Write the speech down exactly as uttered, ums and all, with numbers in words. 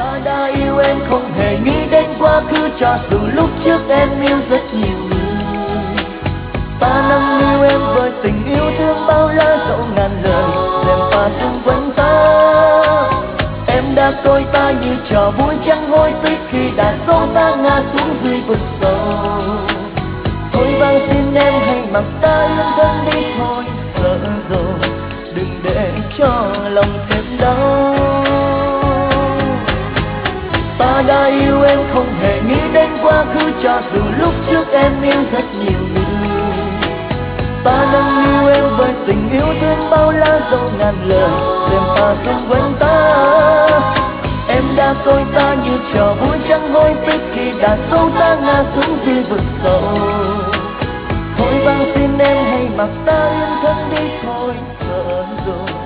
Ta đã yêu em không hề nghĩ đến quá khứ, cho dù lúc trước em yêu rất nhiều người. Ta nâng niu em với tình yêu thương bao la dẫu ngàn lời, đèn pha xung quanh ta. Em đã coi ta như trò vui chẳng hối tiếc khi đã dẫu ta ngã xuống dưới vực sâu. Thôi vang xin em hãy mặc ta yên thân đi thôi, sợ rồi đừng để cho lòng thêm đau. Ta đã yêu em không hề nghĩ đến quá khứ, cho dù lúc trước em yêu rất nhiều người. Ta nâng niu em với tình yêu thương bao la dẫu ngàn lời, đêm pha xung quanh ta. Em đã coi ta như trò vui chẳng hối tiếc khi đã dẫu ta ngã xuống dưới vực sâu. Thôi vang xin em hãy mặc ta yên thân đi thôi, sợ rồi